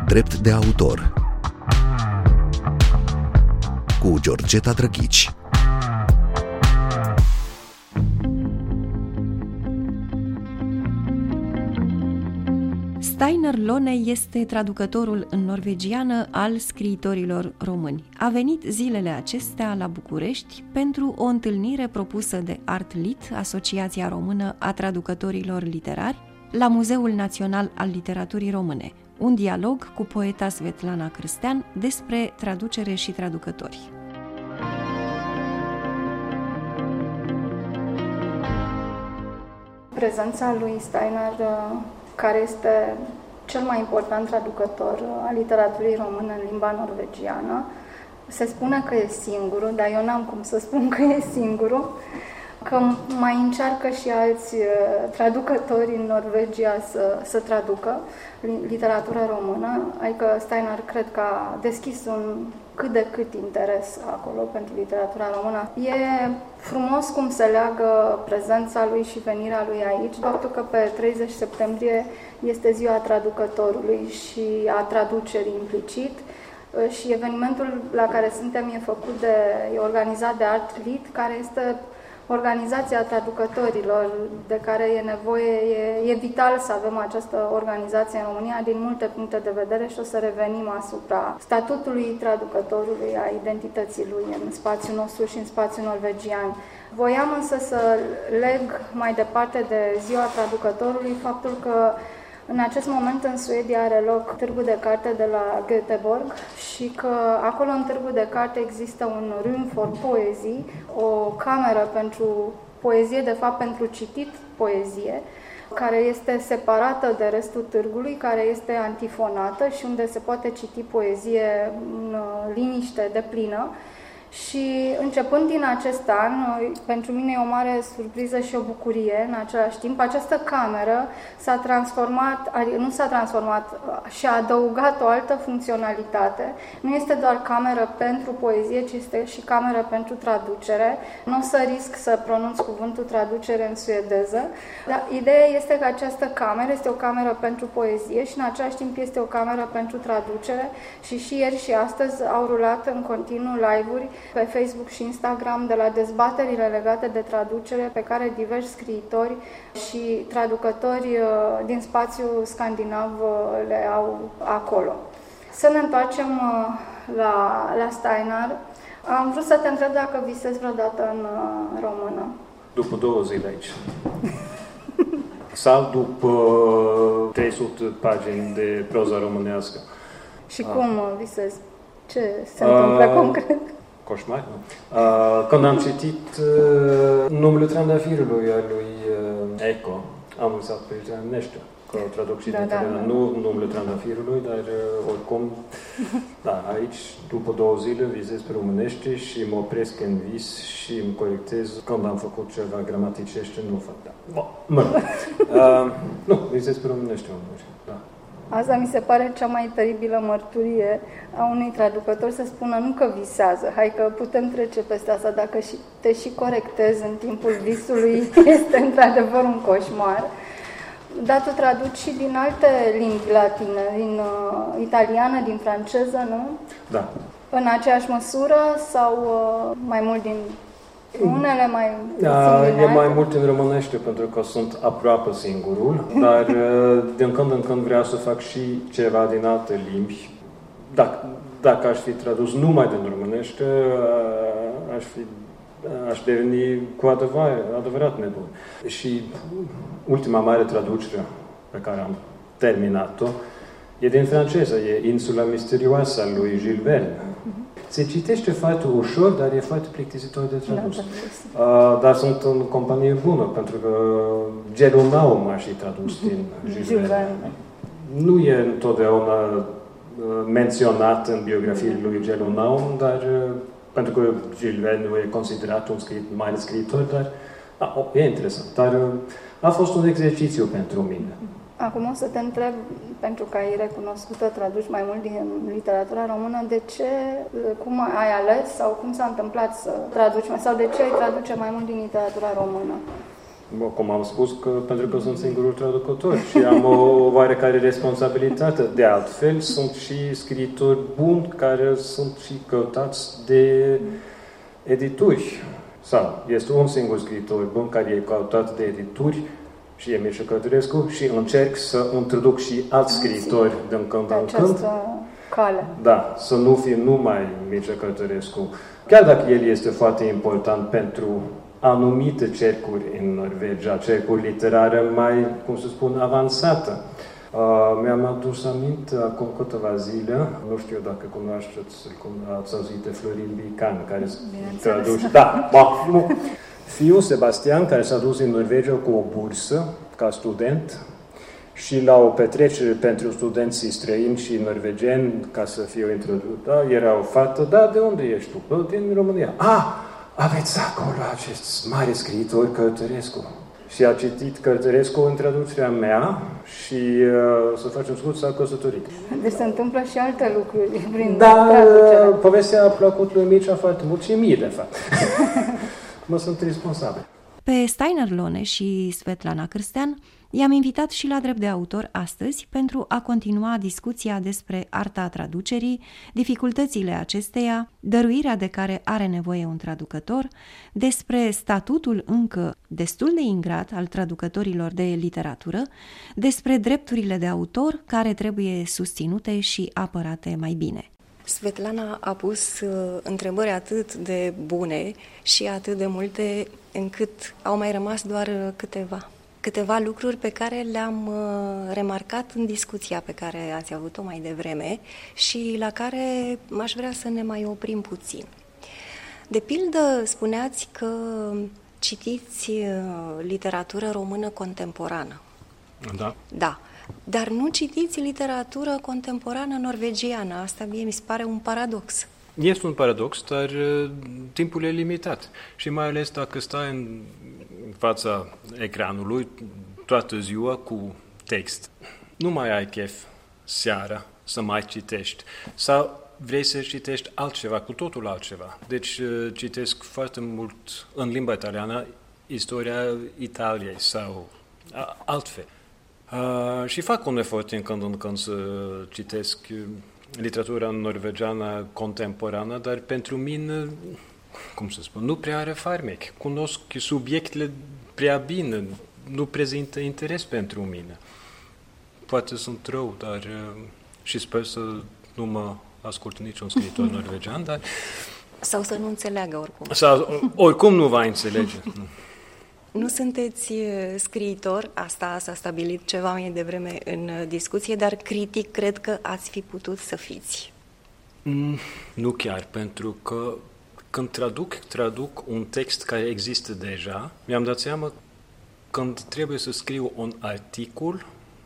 Drept de autor cu Georgeta Drăghici. Steinar Lone este traducătorul în norvegiană al scriitorilor români. A venit zilele acestea la București pentru o întâlnire propusă de ArtLit, Asociația Română a Traducătorilor Literari, la Muzeul Național al Literaturii Române, un dialog cu poeta Svetlana Cârstean despre traducere și traducători. Prezența lui Steinar, care este cel mai important traducător al literaturii române în limba norvegiană, se spune că e singurul, dar eu n-am cum să spun că e singurul, că mai încearcă și alți traducători în Norvegia să traducă literatura română, adică Steinar cred că a deschis un cât de cât interes acolo pentru literatura română. E frumos cum se leagă prezența lui și venirea lui aici, faptul că pe 30 septembrie este ziua traducătorului și a traducerii implicit, și evenimentul la care suntem e organizat de ArtLit, care este organizația traducătorilor de care e nevoie, e vital să avem această organizație în România din multe puncte de vedere și o să revenim asupra statutului traducătorului, a identității lui în spațiul nostru și în spațiul norvegian. Voiam însă să leg mai departe de ziua traducătorului faptul că în acest moment în Suedia are loc Târgul de Carte de la Göteborg și că acolo în Târgul de Carte există un room for poezy, o cameră pentru poezie, de fapt pentru citit poezie, care este separată de restul târgului, care este antifonată și unde se poate citi poezie în liniște deplină. Și începând din acest an, pentru mine e o mare surpriză și o bucurie în același timp, această cameră nu s-a transformat și a adăugat o altă funcționalitate. Nu este doar cameră pentru poezie, ci este și cameră pentru traducere. Nu o să risc să pronunț cuvântul traducere în suedeză, dar ideea este că această cameră este o cameră pentru poezie și în același timp este o cameră pentru traducere și ieri și astăzi au rulat în continuu live-uri pe Facebook și Instagram de la dezbaterile legate de traducere pe care diversi scriitori și traducători din spațiul scandinav le au acolo. Să ne întoarcem la Steinar. Am vrut să te întreb dacă visezi vreodată în română. După 2 zile aici. Sau după 300 pagini de proză românească. Și cum visezi? Ce se întâmplă concret? Coșmar, nu? Când am citit Numele Trandafirului al lui Eco, am lăsat pe românește, că traduc și din italiană, nu Numele Trandafirului, dar oricum, da, aici, după 2 zile, vizez pe românește și mă opresc în vis și îmi corectez când am făcut ceva gramaticește, nu fac, da. Nu, vizez pe românește, da. Asta mi se pare cea mai teribilă mărturie a unui traducător, să spună nu că visează, hai că putem trece peste asta, dacă te și corectezi în timpul visului, este într-adevăr un coșmar. Dar tu traduci și din alte limbi latine, din italiană, din franceză, nu? Da. În aceeași măsură sau mai mult din unele, mai puțin din e mai mult în românește, pentru că sunt aproape singurul, dar din când în când vreau să fac și ceva din alte limbi. Dacă aș fi tradus numai din românește, aș deveni cu adevărat nebun. Și ultima mare traducere pe care am terminat-o e din franceză, e Insula misterioasă a lui Jules Verne. Se citește foarte ușor, dar e foarte plictisitor de tradus. Dar sunt în companie bună, pentru că Gelunau m-a și tradus din Jules Verne. Nu e întotdeauna menționat în biografiile lui Gelunau, dar pentru că Jules Verne nu e considerat un mare scriitor, dar e interesant. Dar a fost un exercițiu pentru mine. Acum o să te întreb, pentru că ai recunoscută, traduci mai mult din literatura română, de ce, cum ai ales sau cum s-a întâmplat să traduci, sau de ce ai traduce mai mult din literatura română? Cum am spus, pentru că sunt singurul traducător și am o oarecare responsabilitate. De altfel, sunt și scriitori buni care sunt și căutați de edituri. Sau este un singur scriitor bun care e căutat de edituri și e Mircea Cărtărescu și încerc să introduc și alți scriitori din când în când. Cale. Da, să nu fie numai Mircea Cărtărescu. Chiar dacă el este foarte important pentru anumite cercuri în Norvegia, cercuri literare mai, cum să spun, avansată. Mi-am adus aminte acum câteva zile, nu știu dacă cunoașteți, ați auzit de Florin Bican, care traduce. Da, nu. Fiul Sebastian, care s-a dus în Norvegia cu o bursă ca student și la o petrecere pentru studenții străini și norvegeni, ca să fie introducă, era o fată, da, de unde ești tu? Din România. Aveți acolo acest mare scriitor Cărtărescu. Și a citit Cărtărescu în traducerea mea și, să facem scurt, s-a căsătorit. Deci se întâmplă și alte lucruri prin traducerea. Povestea a plăcut lui Mircea foarte mult și mie, de fapt. Mă sunt responsabil. Pe Steiner Lone și Svetlana Cârstean i-am invitat și la drept de autor astăzi pentru a continua discuția despre arta traducerii, dificultățile acesteia, dăruirea de care are nevoie un traducător, despre statutul încă destul de ingrat al traducătorilor de literatură, despre drepturile de autor care trebuie susținute și apărate mai bine. Svetlana a pus întrebări atât de bune și atât de multe încât au mai rămas doar câteva lucruri pe care le-am remarcat în discuția pe care ați avut-o mai devreme și la care aș vrea să ne mai oprim puțin. De pildă, spuneați că citiți literatură română contemporană. Da. Da. Dar nu citiți literatură contemporană norvegiană. Asta mie mi se pare un paradox. Este un paradox, dar timpul e limitat. Și mai ales dacă stai în fața ecranului toată ziua cu text. Nu mai ai chef seara să mai citești. Sau vrei să citești altceva, cu totul altceva. Deci citesc foarte mult în limba italiană istoria Italiei sau altfel. Și fac un efort în când să citesc literatura norvegiană contemporană, dar pentru mine, cum să spun, nu prea are farmec. Cunosc subiectele prea bine, nu prezintă interes pentru mine. Poate sunt rău, dar și sper să nu mă ascult niciun scriitor norvegian, dar... Sau să nu înțeleagă oricum. Sau oricum nu va înțelege. Nu sunteți scriitor, asta s-a stabilit ceva mai devreme în discuție, dar critic cred că ați fi putut să fiți. Nu chiar, pentru că când traduc un text care există deja, mi-am dat seama când trebuie să scriu un articol,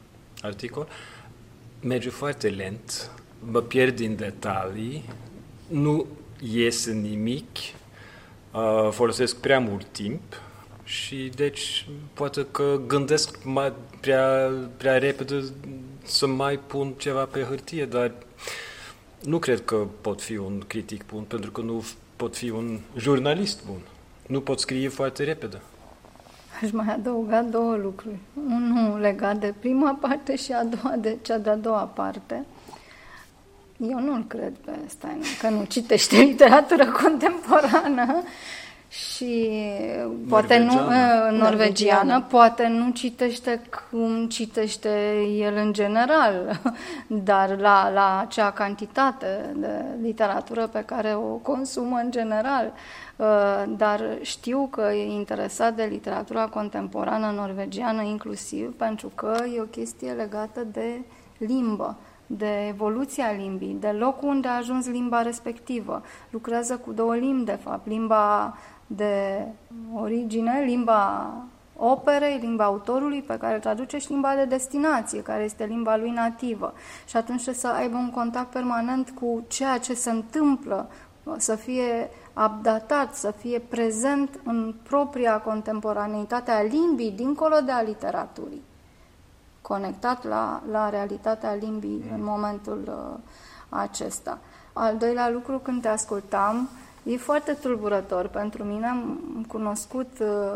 merge foarte lent, mă pierd în detalii, nu iese nimic, folosesc prea mult timp și deci poate că gândesc prea repede să mai pun ceva pe hârtie, dar nu cred că pot fi un critic bun, pentru că nu pot fi un jurnalist bun. Nu pot scrie foarte repede. Aș mai adăuga două lucruri. Unul legat de prima parte și a doua de cea de-a doua parte. Eu nu-l cred pe Steiner, că nu citește literatură contemporană și poate norvegiană, poate nu citește cum citește el în general, dar la acea cantitate de literatură pe care o consumă în general. Dar știu că e interesat de literatura contemporană norvegiană inclusiv pentru că e o chestie legată de limbă, de evoluția limbii, de locul unde a ajuns limba respectivă. Lucrează cu două limbi, de fapt, limba de origine, limba operei, limba autorului pe care îl traduce și limba de destinație, care este limba lui nativă. Și atunci trebuie să aibă un contact permanent cu ceea ce se întâmplă, să fie updatat, să fie prezent în propria contemporaneitate a limbii, dincolo de a literaturii, conectat la realitatea limbii în momentul acesta. Al doilea lucru, când te ascultam, e foarte tulburător pentru mine. Am cunoscut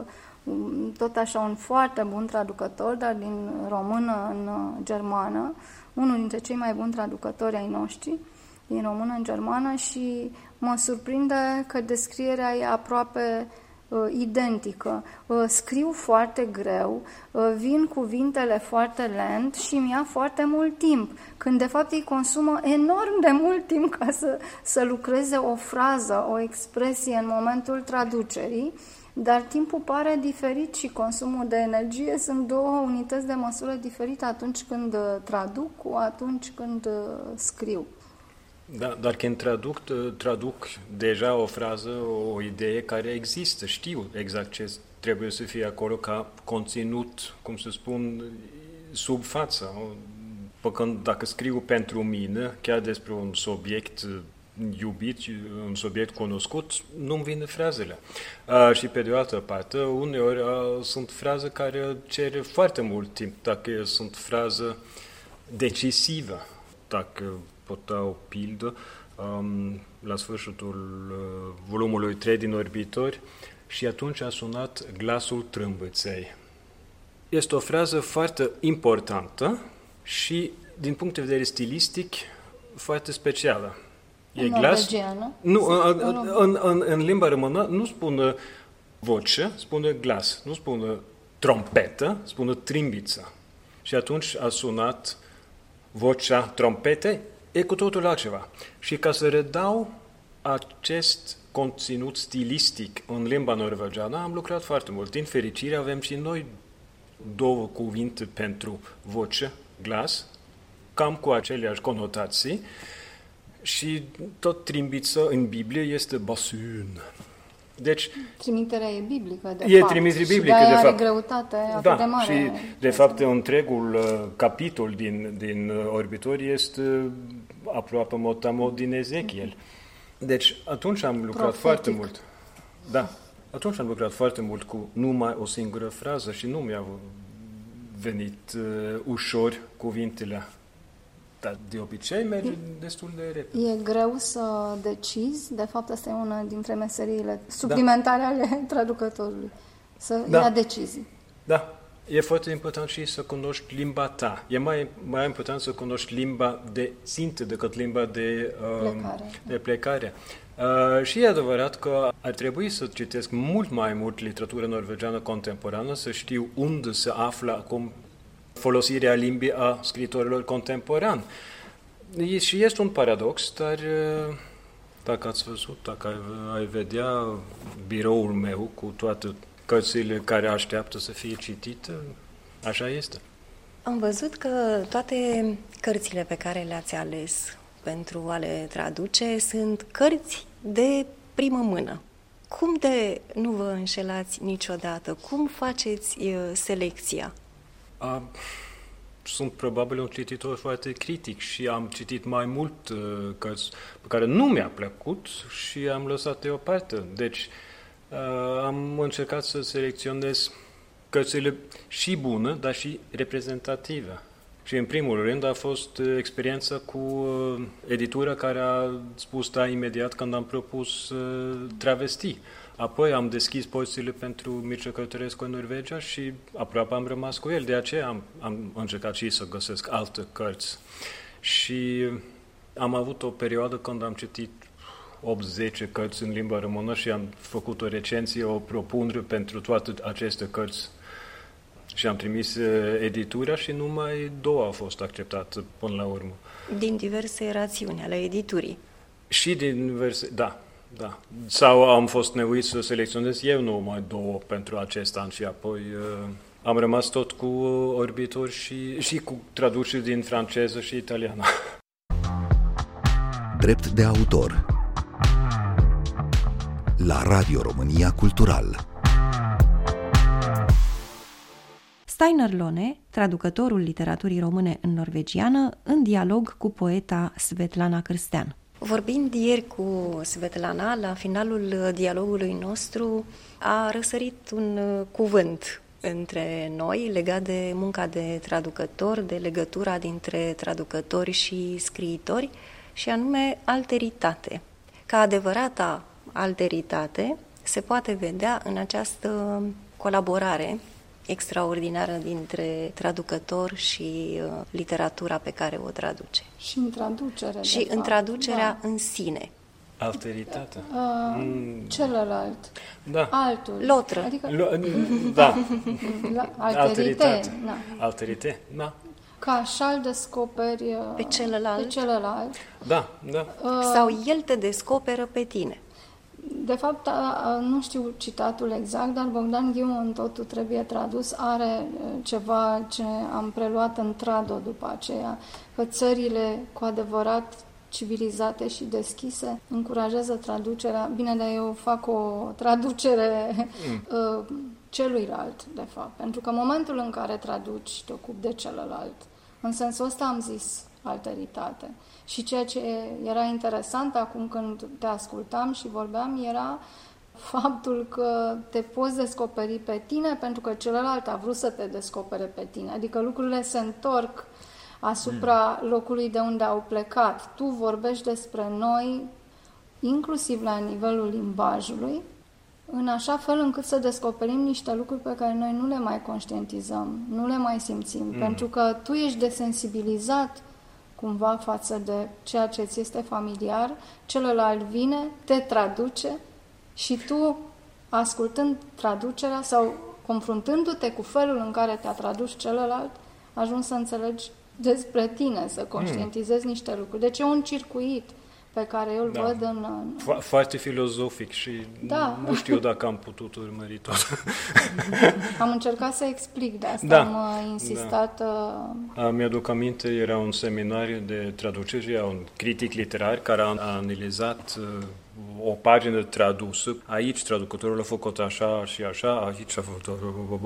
tot așa un foarte bun traducător, dar din română în germană, unul dintre cei mai buni traducători ai noștri, din română în germană, și mă surprinde că descrierea e aproape identică. Scriu foarte greu, vin cuvintele foarte lent și mi ia foarte mult timp, când de fapt îi consumă enorm de mult timp ca să lucreze o frază, o expresie în momentul traducerii, dar timpul pare diferit și consumul de energie sunt două unități de măsură diferite atunci când traduc cu atunci când scriu. Da, dar când traduc deja o frază, o idee care există, știu exact ce trebuie să fie acolo ca conținut, cum să spun, sub față. Când dacă scriu pentru mine, chiar despre un subiect iubit, un subiect cunoscut, nu-mi vin frazele. Și pe de o altă parte, uneori sunt fraze care cere foarte mult timp, dacă sunt fraze decisivă, dacă pot da o pildă, la sfârșitul volumului 3 din Orbitori, și atunci a sunat glasul trâmbăței. Este o frază foarte importantă și, din punct de vedere stilistic, foarte specială. E glas? Nu, în limba română nu spune voce, spune glas, nu spune trompetă, spune trimbiță. Și atunci a sunat vocea trompetei, e cu totul altceva. Și ca să redau acest conținut stilistic în limba norvegiană, am lucrat foarte mult. Din fericire avem și noi două cuvinte pentru voce, glas, cam cu aceleași conotații, și tot trimbiță în Biblie este basun. Deci, trimiterea e biblică, de e fapt. Trimitere biblică, și de fapt. are greutate atât de mare. Și, de fapt, întregul capitol din Orbitori este aproape mot-a-mot din Ezechiel. Deci, atunci am lucrat foarte mult. Da, atunci am lucrat foarte mult cu numai o singură frază și nu mi-au venit ușor cuvintele. Dar de obicei merge destul de repede. E greu să decizi, de fapt asta e una dintre meseriile suplimentare ale traducătorului, să ia decizii. Da, e foarte important și să cunoști limba ta. E mai important să cunoști limba de țintă decât limba de plecare. Și e adevărat că ar trebui să citesc mult mai mult literatură norvegiană contemporană, să știu unde se află acum folosirea limbii a scriitorilor contemporani. Și este un paradox, dar dacă ați văzut, dacă ai vedea biroul meu cu toate cărțile care așteaptă să fie citite, așa este. Am văzut că toate cărțile pe care le-ați ales pentru a le traduce sunt cărți de primă mână. Cum de nu vă înșelați niciodată? Cum faceți selecția? Sunt probabil un cititor foarte critic și am citit mai mult cărți pe care nu mi-a plăcut și am lăsat deoparte. Deci am încercat să selecționez cărțile și bune, dar și reprezentative. Și în primul rând a fost experiența cu editura care a spus da imediat când am propus Travesti. Apoi am deschis porțile pentru Mircea Cărtărescu în Norvegia și aproape am rămas cu el. De aceea am încercat și să găsesc alte cărți. Și am avut o perioadă când am citit 8-10 cărți în limba română și am făcut o recenzie, o propunere pentru toate aceste cărți. Și am trimis editura și numai 2 au fost acceptate până la urmă. Din diverse rațiuni ale editurii. Și din diverse, da. Sau am fost nevoit să selecționez eu numai 2 pentru acest an și apoi am rămas tot cu Orbitori și cu traduceri din franceză și italiană. Drept de autor la Radio România Cultural. Steinar Lone, traducătorul literaturii române în norvegiană, în dialog cu poeta Svetlana Cârstean. Vorbind ieri cu Svetlana, la finalul dialogului nostru a răsărit un cuvânt între noi legat de munca de traducător, de legătura dintre traducători și scriitori, și anume alteritate. Ca adevărata alteritate se poate vedea în această colaborare extraordinară dintre traducător și literatura pe care o traduce. Și în traducere, Și de în fapt. traducerea în sine. Alteritatea. Celălalt. Da. Altul. Lotră. Adică Da. alterite. Da. Alterite. Da. Că așa îl descoperi Pe celălalt. Da, da. Sau el te descoperă pe tine. De fapt, nu știu citatul exact, dar Bogdan Ghiu în Totul trebuie tradus are ceva ce am preluat în Trado după aceea, că țările cu adevărat civilizate și deschise încurajează traducerea. Bine, dar eu fac o traducere celuilalt, de fapt, pentru că în momentul în care traduci, te ocupi de celălalt. În sensul ăsta am zis alteritate. Și ceea ce era interesant acum când te ascultam și vorbeam era faptul că te poți descoperi pe tine pentru că celălalt a vrut să te descopere pe tine. Adică lucrurile se întorc asupra locului de unde au plecat. Tu vorbești despre noi, inclusiv la nivelul limbajului, în așa fel încât să descoperim niște lucruri pe care noi nu le mai conștientizăm, nu le mai simțim, pentru că tu ești desensibilizat cumva față de ceea ce ți este familiar, celălalt vine, te traduce și tu, ascultând traducerea sau confruntându-te cu felul în care te-a tradus celălalt, ajungi să înțelegi despre tine, să conștientizezi niște lucruri. Deci e un circuit pe care eu îl văd în... Foarte filozofic și nu știu dacă am putut urmări tot. Am încercat să explic, de asta am insistat... Mi-aduc aminte, era un seminariu de traducere, un critic literar care a analizat o pagină tradusă. Aici traducătorul a făcut așa și așa, aici a făcut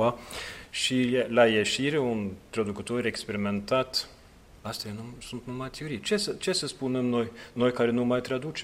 și la ieșire un traducător experimentat. Astea sunt numai teorii. Ce să spunem noi care nu mai traducem?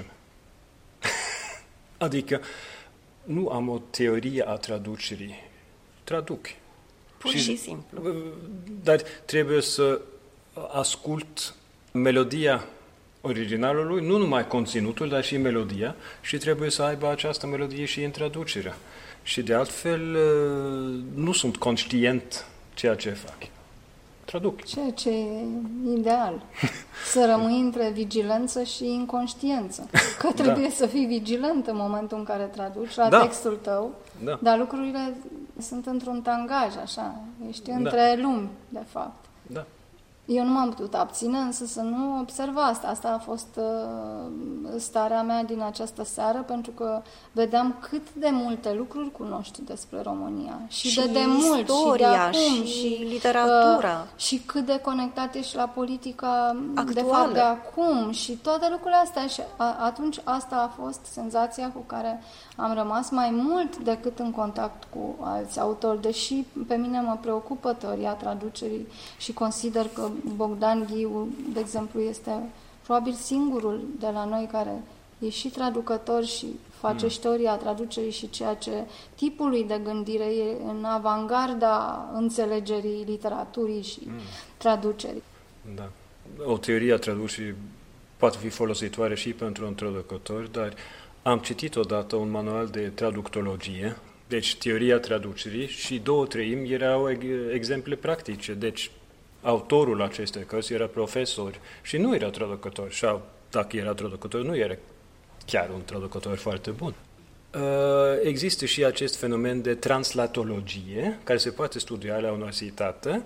Adică nu am o teorie a traducerii. Traduc. Pur și simplu. Dar trebuie să ascult melodia originalului, nu numai conținutul, dar și melodia, și trebuie să aibă această melodie și în traducerea. Și de altfel nu sunt conștient ceea ce fac. Traduc. Ceea ce e ideal. Să rămâi între vigilență și inconștiență. Că trebuie să fii vigilent în momentul în care traduci la textul tău, dar lucrurile sunt într-un tangaj, așa. Ești între lumi, de fapt. Da. Eu nu m-am putut abține, însă să nu observ asta. Asta a fost starea mea din această seară, pentru că vedeam cât de multe lucruri cunoști despre România. Și de mult, istoria, și de acum, și literatura. Și cât de conectat ești la politica actuală, de fapt, de acum. Și toate lucrurile astea. Și atunci asta a fost senzația cu care am rămas mai mult decât în contact cu alți autori. Deși pe mine mă preocupă teoria traducerii și consider că Bogdan Ghiu, de exemplu, este probabil singurul de la noi care e și traducător și face și teoria traducerii și ceea ce tipului de gândire e în avangarda înțelegerii literaturii și traducerii. Da. O teorie a traducerii poate fi folositoare și pentru un traducător, dar am citit odată un manual de traductologie, deci teoria traducerii, și 2/3 erau exemple practice, deci autorul acestei cărți era profesor și nu era traducător. Și dacă era traducător, nu era chiar un traducător foarte bun. Există și acest fenomen de translatologie, care se poate studia la universitate.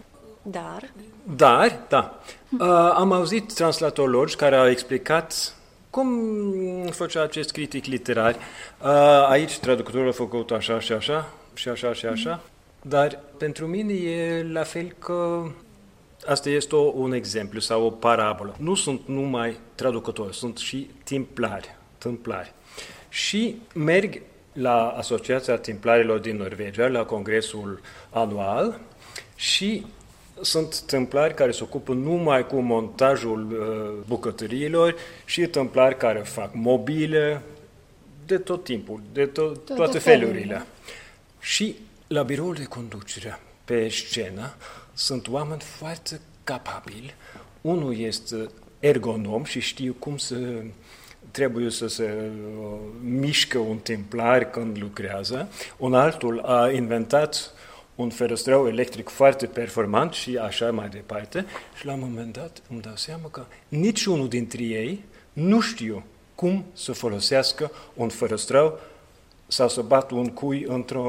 Am auzit translatologi care au explicat cum făcea acest critic literar. Aici traducătorul a făcut așa și așa, și așa și așa. Dar pentru mine e la fel că asta este un exemplu sau o parabolă. Nu sunt numai traducători, sunt și templari. Și merg la Asociația Templarilor din Norvegia, la congresul anual, și sunt templari care se ocupă numai cu montajul bucătăriilor și templari care fac mobile de tot timpul, de toate felurile. Și la biroul de conducere, pe scenă, sunt oameni foarte capabili. Unul este ergonom și știu cum să trebuie să se mișcă un templar când lucrează. Un altul a inventat un ferăstrău electric foarte performant și așa mai departe. Și la un moment dat îmi dau seama că niciunul dintre ei nu știu cum să folosească un ferăstrău sau să bată un cui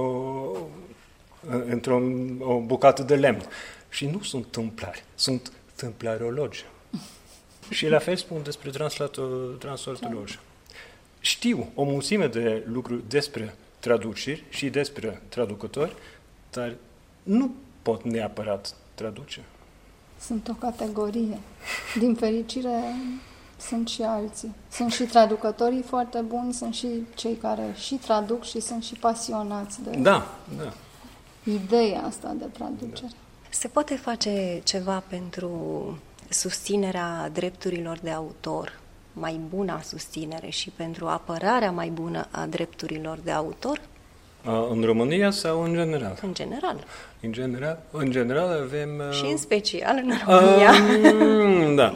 într-o bucată de lemn. Și nu sunt tâmplari, sunt tâmplarologi. Și la fel spun despre translatorologi. Știu o mulțime de lucruri despre traduceri și despre traducători, dar nu pot neapărat traduce. Sunt o categorie. Din fericire sunt și alții. Sunt și traducătorii foarte buni, sunt și cei care și traduc și sunt și pasionați de ideea asta de traducere. Se poate face ceva pentru susținerea drepturilor de autor, mai bună susținere și pentru apărarea mai bună a drepturilor de autor? În România sau în general? În general. În general avem... Și în special în România. Da.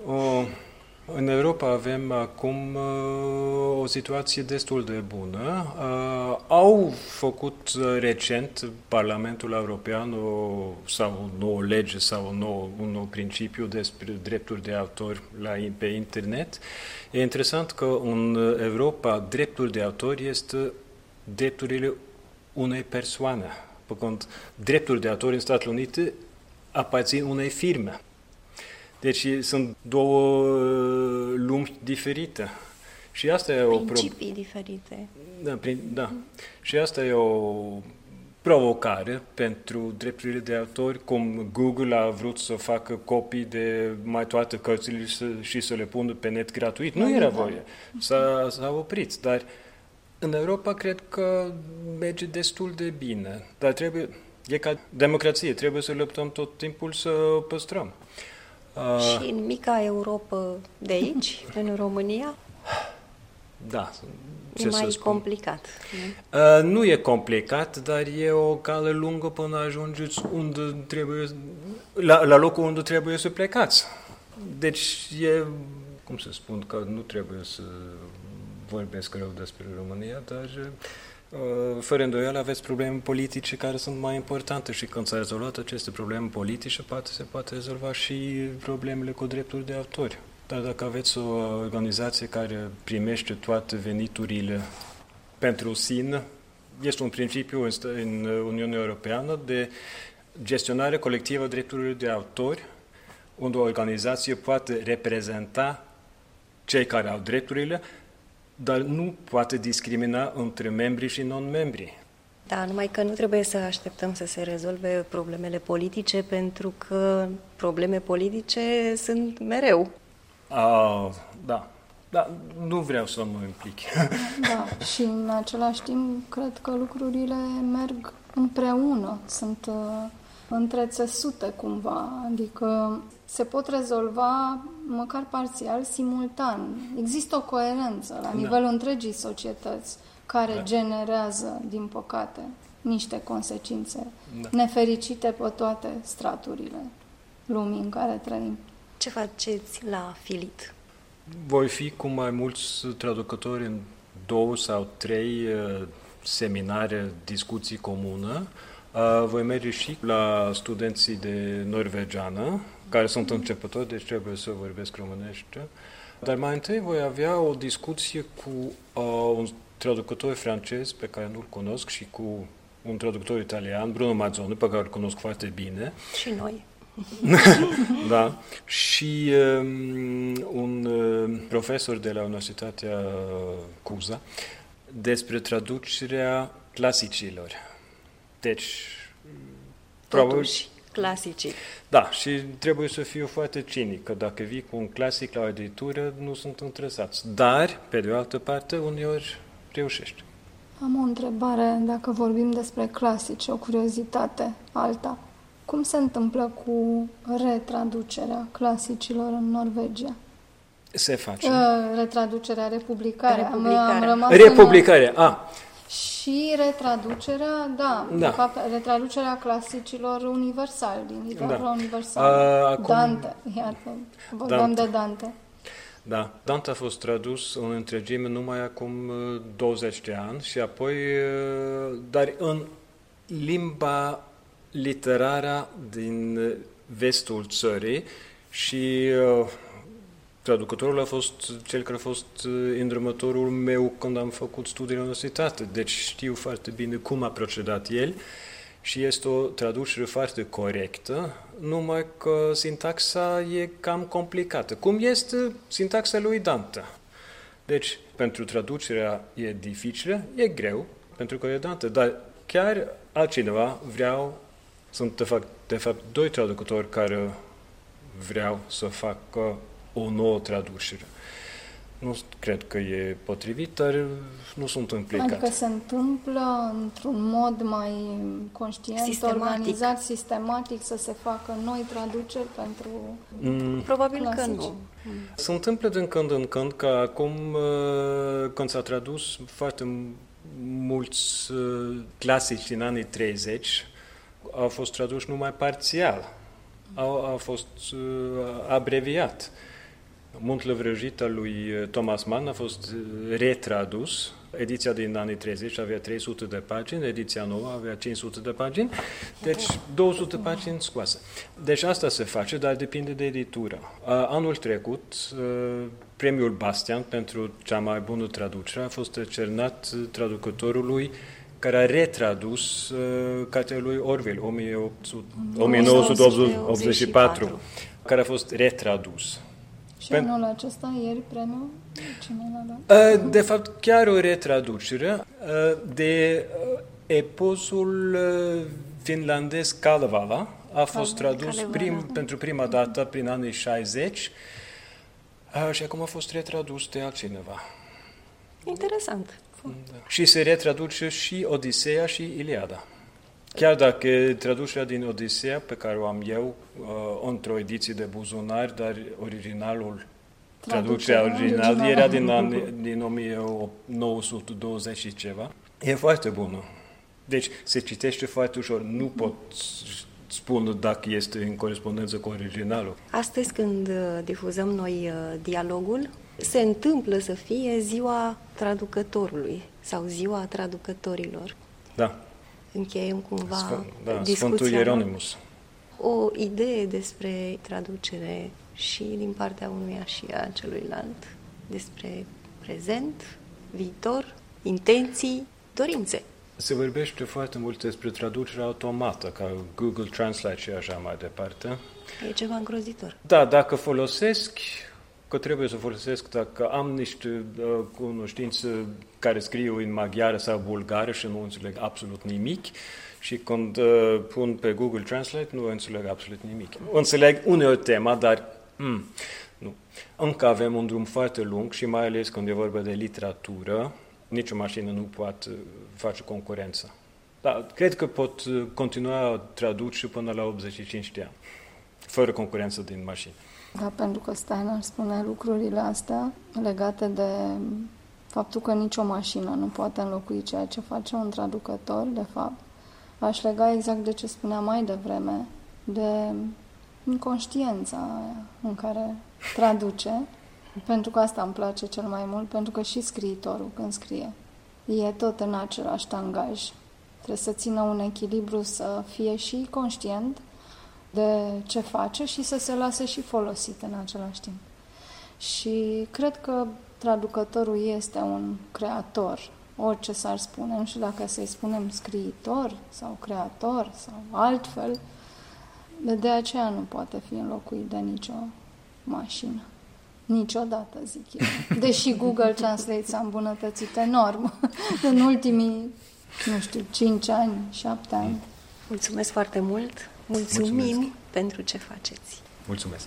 În Europa avem acum o situație destul de bună. Au făcut recent Parlamentul European sau o nouă lege sau un nou principiu despre drepturi de autor pe internet. E interesant că în Europa dreptul de autor este drepturile unei persoane, pe când dreptul de autor în Statele Unite aparțin unei firme. Deci sunt două lumi diferite. Și asta e principii diferite. Da. Și asta e o provocare pentru drepturile de autor, cum Google a vrut să facă copii de mai toate cărțile și să le pună pe net gratuit. Nu era voie. S-a oprit, dar în Europa cred că merge destul de bine. Dar e ca democrație, trebuie să luptăm tot timpul să păstrăm. Și în mica Europa de aici, în România? Da. E mai complicat. Nu e complicat, dar e o cale lungă până ajungeți la locul unde trebuie să plecați. Deci e, cum să spun, că nu trebuie să vorbesc rău despre România, dar fără îndoială aveți probleme politice care sunt mai importante și când s-a rezolvat aceste probleme politice, se poate rezolva și problemele cu drepturi de autori. Dar dacă aveți o organizație care primește toate veniturile pentru sine, este un principiu în Uniunea Europeană de gestionare colectivă a drepturilor de autori, unde o organizație poate reprezenta cei care au drepturile, dar nu poate discrimina între membri și non-membri. Da, numai că nu trebuie să așteptăm să se rezolve problemele politice, pentru că probleme politice sunt mereu. Da, nu vreau să mă implic. Da, și în același timp cred că lucrurile merg împreună, sunt între țesute cumva, adică se pot rezolva măcar parțial, simultan. Există o coerență la nivelul întregii societăți care generează, din păcate, niște consecințe nefericite pe toate straturile lumii în care trăim. Ce faceți la Filit? Voi fi cu mai mulți traducători în 2 sau 3 seminare, discuții comune. Voi merge și la studenții de norvegiană, care sunt începători, deci trebuie să vorbesc românește. Dar mai întâi voi avea o discuție cu un traducător francez pe care nu-l cunosc și cu un traducător italian, Bruno Mazzoni, pe care îl cunosc foarte bine. Și noi. Da. Și un profesor de la Universitatea Cuza despre traducerea clasicilor. Deci, totuși, clasicii. Da, și trebuie să fiu foarte cinic, că dacă vii cu un clasic la o editură, nu sunt interesați. Dar, pe de o altă parte, uneori reușești. Am o întrebare, dacă vorbim despre clasici, o curiozitate alta. Cum se întâmplă cu retraducerea clasicilor în Norvegia? Se face. Retraducerea, republicarea. Republicarea, Și retraducerea, de fapt, retraducerea clasicilor universali, din literatura universală. Dante, iată, vorbeam de Dante. Da, Dante a fost tradus în întregime numai acum 20 de ani și apoi, dar în limba literară din vestul țării și traducătorul a fost cel care a fost îndrumătorul meu când am făcut studii la universitate, deci știu foarte bine cum a procedat el și este o traducere foarte corectă, numai că sintaxa e cam complicată. Cum este sintaxa lui Dante? Deci, pentru traducerea e dificilă, e greu, pentru că e Dante, dar chiar altcineva sunt de fapt doi traducători care vreau să facă o nouă traducere. Nu cred că e potrivit, dar nu sunt implicat. Adică se întâmplă într-un mod mai conștient, organizat, sistematic, să se facă noi traduceri pentru Probabil clasici. că nu. Se întâmplă din când în când că acum, când s-a tradus foarte mulți clasici din anii 30, au fost traduși numai parțial. A fost abreviat. Muntele vrăjit al lui Thomas Mann a fost retradus. Ediția din anii 30 avea 300 de pagini, ediția nouă avea 500 de pagini, deci 200 de pagini scoase. Deci asta se face, dar depinde de editură. Anul trecut, premiul Bastian pentru cea mai bună traducere a fost decernat traducătorului care a retradus cartea lui Orwell, 1984, care a fost retradus. Și anul acesta, ieri, premiul? Cine l-a dat? De fapt, chiar o retraducere de eposul finlandez Kalevala a fost tradus pentru prima dată prin anii 60 și acum a fost retradus de altcineva. Interesant. Da. Și se retraduce și Odiseea și Iliada. Chiar dacă traducerea din Odiseea, pe care o am eu, într-o ediție de buzunar, dar traducerea originală era din 1920 și ceva, e foarte bună. Deci se citește foarte ușor. Nu pot spune dacă este în corespondență cu originalul. Astăzi, când difuzăm noi dialogul, se întâmplă să fie ziua traducătorului sau ziua traducătorilor. Da. Încheiem cumva discuția. Sfântul Ieronimus. O idee despre traducere și din partea unuia și a celuilalt, despre prezent, viitor, intenții, dorințe. Se vorbește foarte mult despre traducerea automată, ca Google Translate și așa mai departe. E ceva îngrozitor. Da, dacă folosesc, că trebuie să folosesc, dacă am niște cunoștințe care scriu în maghiară sau bulgară și nu înțeleg absolut nimic, și când pun pe Google Translate nu înțeleg absolut nimic. Înțeleg uneori tema, dar nu. Încă avem un drum foarte lung și mai ales când e vorba de literatură, nicio mașină nu poate face concurență. Dar cred că pot continua traduce până la 85 de ani, fără concurență din mașină. Da, pentru că Steiner spune lucrurile astea legate de faptul că nicio mașină nu poate înlocui ceea ce face un traducător, de fapt. Aș lega exact de ce spuneam mai devreme, de inconștiența aia în care traduce, pentru că asta îmi place cel mai mult, pentru că și scriitorul când scrie e tot în același tangaj. Trebuie să țină un echilibru, să fie și conștient de ce face și să se lase și folosit în același timp. Și cred că traducătorul este un creator, orice s-ar spune, nu știu dacă să-i spunem scriitor sau creator sau altfel, de aceea nu poate fi înlocuit de nicio mașină. Niciodată, zic eu. Deși Google Translate s-a îmbunătățit enorm în ultimii, 5 ani, 7 ani. Mulțumesc foarte mult! Mulțumim pentru ce faceți! Mulțumesc!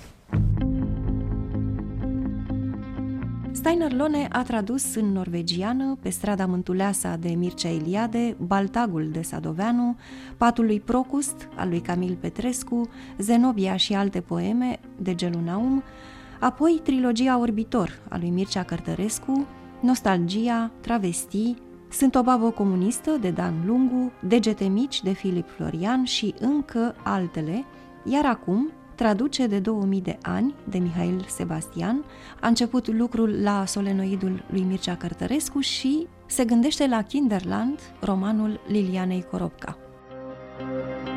Steiner Lone a tradus în norvegiană Pe strada Mântuleasa de Mircea Eliade, Baltagul de Sadoveanu, Patul lui Procust al lui Camil Petrescu, Zenobia și alte poeme de Gelu Naum, apoi trilogia Orbitor a lui Mircea Cărtărescu, Nostalgia, Travestii, Sunt o babă comunistă de Dan Lungu, Degete mici de Filip Florian și încă altele, iar acum traduce de 2000 de ani de Mihail Sebastian, a început lucrul la solenoidul lui Mircea Cărtărescu și se gândește la Kinderland, romanul Lilianei Coropca.